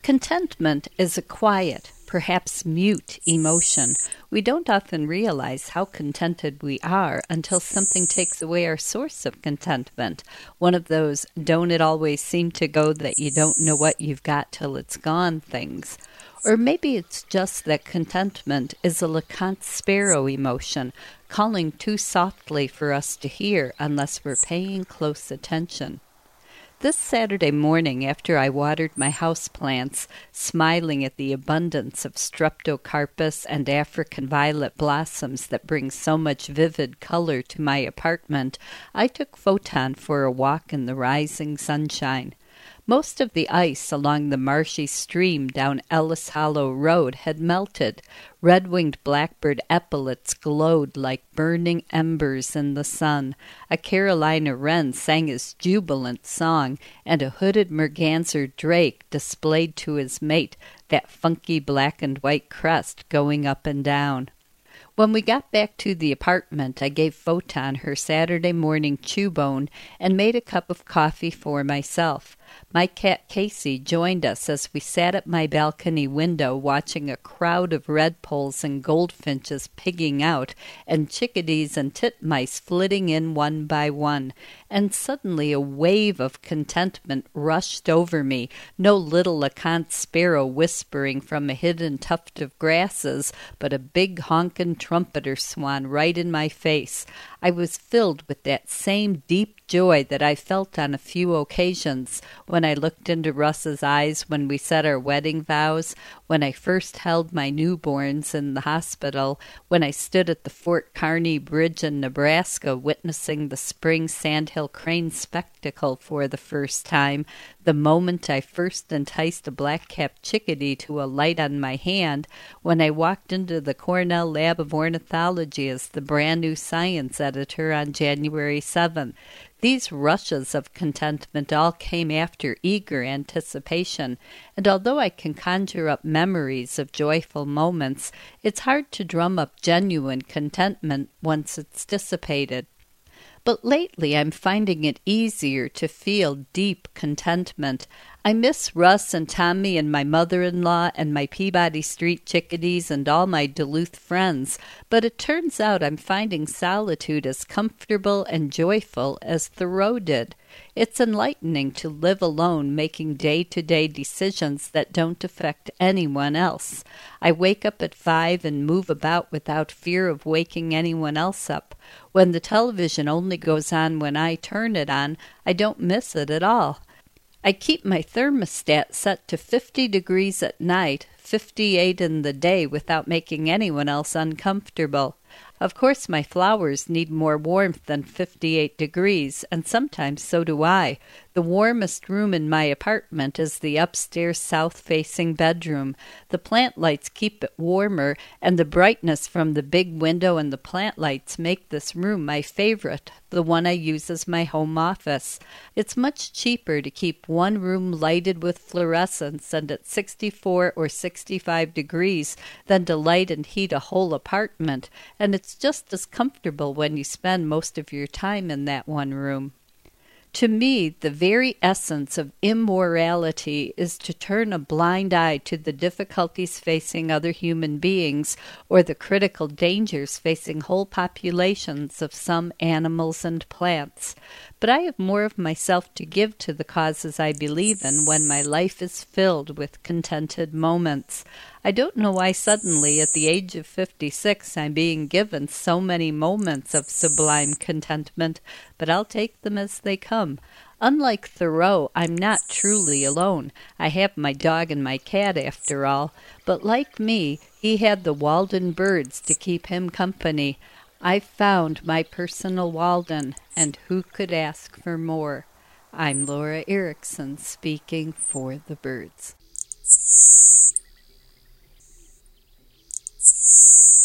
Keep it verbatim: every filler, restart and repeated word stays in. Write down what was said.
Contentment is a quiet, perhaps mute emotion. We don't often realize how contented we are until something takes away our source of contentment. One of those don't it always seem to go that you don't know what you've got till it's gone things. Or maybe it's just that contentment is a LeConte sparrow emotion, calling too softly for us to hear unless we're paying close attention. This Saturday morning, after I watered my houseplants, smiling at the abundance of streptocarpus and African violet blossoms that bring so much vivid color to my apartment, I took Photon for a walk in the rising sunshine. Most of the ice along the marshy stream down Ellis Hollow Road had melted. Red-winged blackbird epaulets glowed like burning embers in the sun. A Carolina wren sang his jubilant song, and a hooded merganser drake displayed to his mate that funky black and white crest going up and down. When we got back to the apartment, I gave Photon her Saturday morning chew-bone and made a cup of coffee for myself. My cat Casey joined us as we sat at my balcony window watching a crowd of redpolls and goldfinches pigging out and chickadees and titmice flitting in one by one. And suddenly a wave of contentment rushed over me, no little LeConte sparrow whispering from a hidden tuft of grasses, but a big honkin' trumpeter swan right in my face. I was filled with that same deep joy that I felt on a few occasions when I looked into Russ's eyes when we said our wedding vows, when I first held my newborns in the hospital, when I stood at the Fort Kearny Bridge in Nebraska witnessing the spring sandhill crane spectacle for the first time, the moment I first enticed a black-capped chickadee to alight on my hand, when I walked into the Cornell Lab of Ornithology as the brand-new science editor on January seventh. These rushes of contentment all came after eager anticipation, and although I can conjure up memories of joyful moments, it's hard to drum up genuine contentment once it's dissipated. But lately I'm finding it easier to feel deep contentment. I miss Russ and Tommy and my mother-in-law and my Peabody Street chickadees and all my Duluth friends, but it turns out I'm finding solitude as comfortable and joyful as Thoreau did. It's enlightening to live alone, making day-to-day decisions that don't affect anyone else. I wake up at five and move about without fear of waking anyone else up. When the television only goes on when I turn it on, I don't miss it at all. I keep my thermostat set to fifty degrees at night, fifty-eight in the day without making anyone else uncomfortable. Of course, my flowers need more warmth than fifty-eight degrees, and sometimes so do I. The warmest room in my apartment is the upstairs south-facing bedroom. The plant lights keep it warmer, and the brightness from the big window and the plant lights make this room my favorite, the one I use as my home office. It's much cheaper to keep one room lighted with fluorescence and at sixty-four or sixty-five degrees than to light and heat a whole apartment, and it's just as comfortable when you spend most of your time in that one room. To me, the very essence of immorality is to turn a blind eye to the difficulties facing other human beings or the critical dangers facing whole populations of some animals and plants. But I have more of myself to give to the causes I believe in when my life is filled with contented moments. I don't know why suddenly, at the age of fifty-six, I'm being given so many moments of sublime contentment, but I'll take them as they come. Unlike Thoreau, I'm not truly alone. I have my dog and my cat, after all. But like me, he had the Walden birds to keep him company. I've found my personal Walden, and who could ask for more? I'm Laura Erickson, speaking for the birds.